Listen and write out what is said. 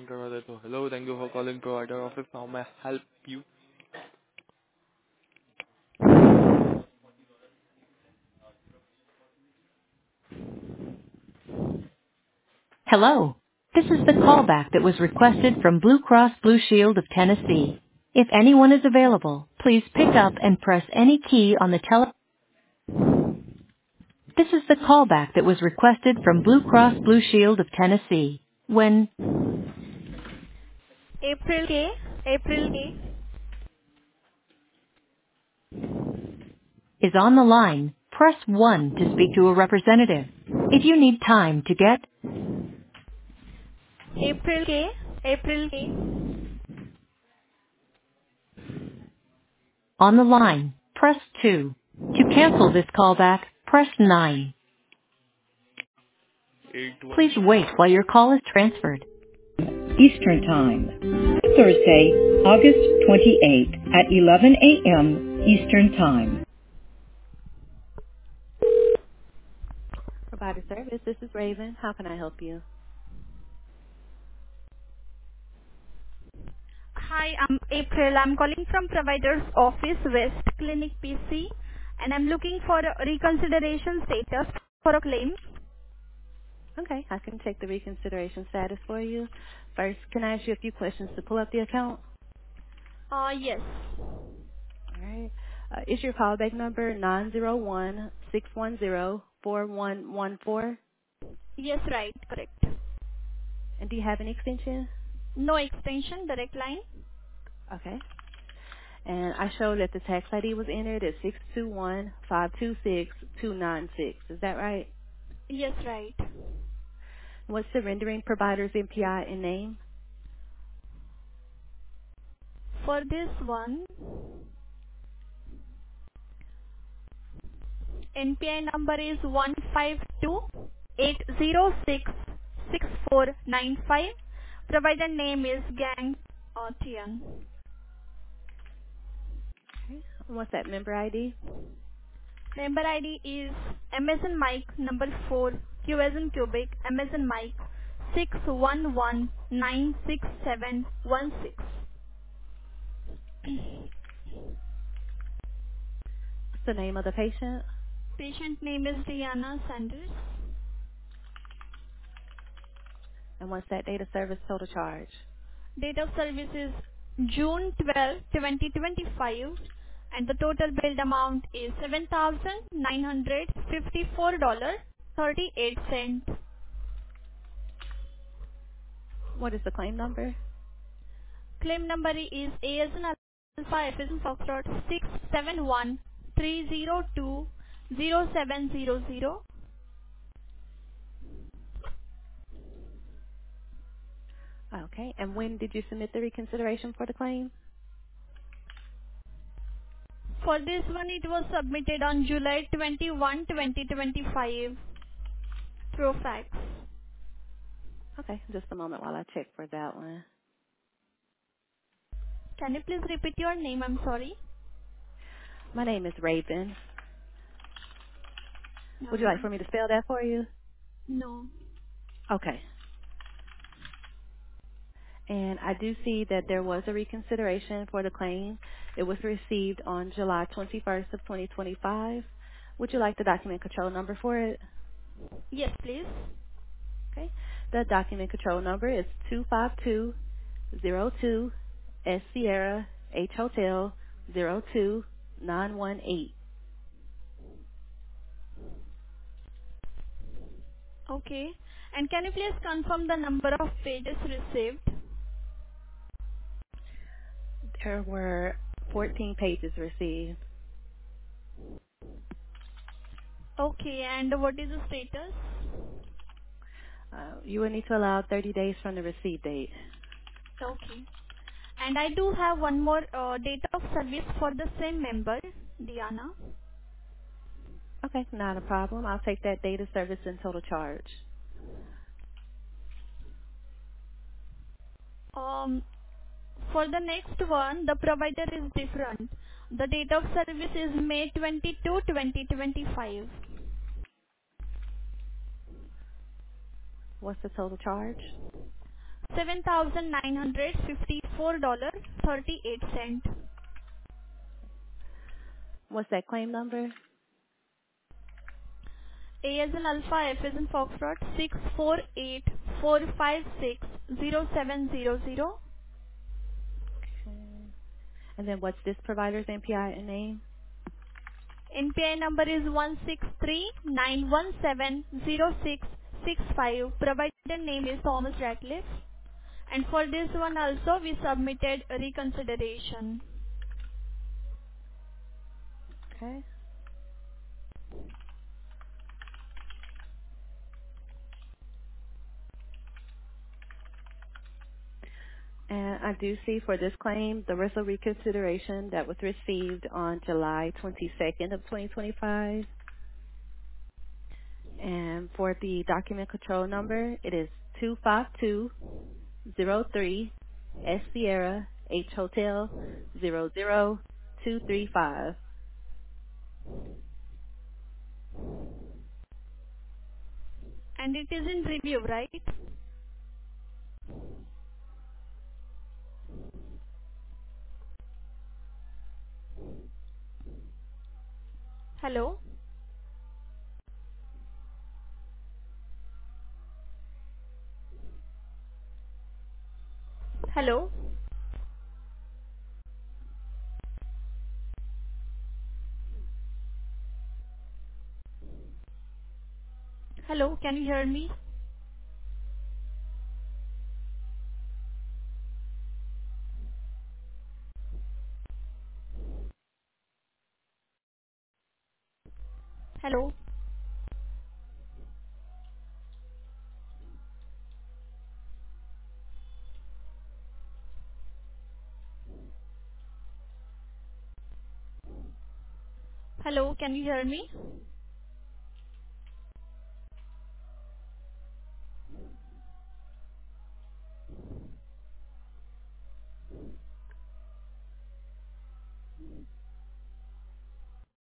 करवा देता हूँ. Hello, thank you for calling provider office. How may I help you? Hello. This is the callback that was requested from Blue Cross Blue Shield of Tennessee. If anyone is available, please pick up and press any key on the This is the callback that was requested from Blue Cross Blue Shield of Tennessee. When April K. April K. is on the line, press 1 to speak to a representative. If you need time to get April K. April K. on the line, press 2. To cancel this callback, press 9. 81. Please wait while your call is transferred. Eastern Time. Thursday, August 28th at 11 a.m. Eastern Time. Provider Service, this is Raven. How can I help you? Hi, I'm April. I'm calling from Provider's Office West Clinic PC, and I'm looking for a reconsideration status for a claim. Okay, I can check the reconsideration status for you. First, can I ask you a few questions to pull up the account? Yes. All right. Is your callback number 901-610-4114? Yes, right. Correct. And do you have an extension? No extension, direct line. Okay. And I show that the tax ID was entered at 621-526-296. Is that right? Yes, right. What's the rendering provider's MPI and name? For this one, NPI number is 152-806-6495. Provider name is Gang Tian. And what's that member ID? Member ID is Amazon Mike number 4, Q as in cubic, Amazon Mike 611967116. What's the name of the patient? Patient name is Diana Sanders. And what's that data service total charge? Date of service is June 12, 2025, and the total billed amount is $7,954.38. What is the claim number? Claim number is A as in Alpha, F as in Foxtrot 671-302-0700. Okay. And when did you submit the reconsideration for the claim? For this one, it was submitted on July 21, 2025 through fax. Okay. Just a moment while I check for that one. Can you please repeat your name? I'm sorry. My name is Raven. Would you like Okay. for me to spell that for you? No. Okay. And I do see that there was a reconsideration for the claim. It was received on July 21st of 2025. Would you like the document control number for it? Yes, please. Okay. The document control number is 25202 S Sierra H Hotel 02918. Okay. And can you please confirm the number of pages received? There were 14 pages received. Okay. And what is the status? You will need to allow 30 days from the receipt date. Okay. And I do have one more date of service for the same member, Diana. Okay, not a problem. I'll take that data service and total charge. For the next one, the provider is different. The date of service is May 22, 2025. What's the total charge? $7,954.38. What's that claim number? A as in Alpha, F as in Foxtrot, 648-456-0700. Okay. And then what's this provider's NPI and name? NPI number is 163-917-0665. Provider name is Thomas Ratliff. And for this one also we submitted a reconsideration. Okay. And I do see for this claim, the rental reconsideration that was received on July 22nd of 2025. And for the document control number, it is 25203 S Sierra H Hotel 00235. And it is in review, right? Hello? Hello? Hello, can you hear me? Hello? Hello, can you hear me?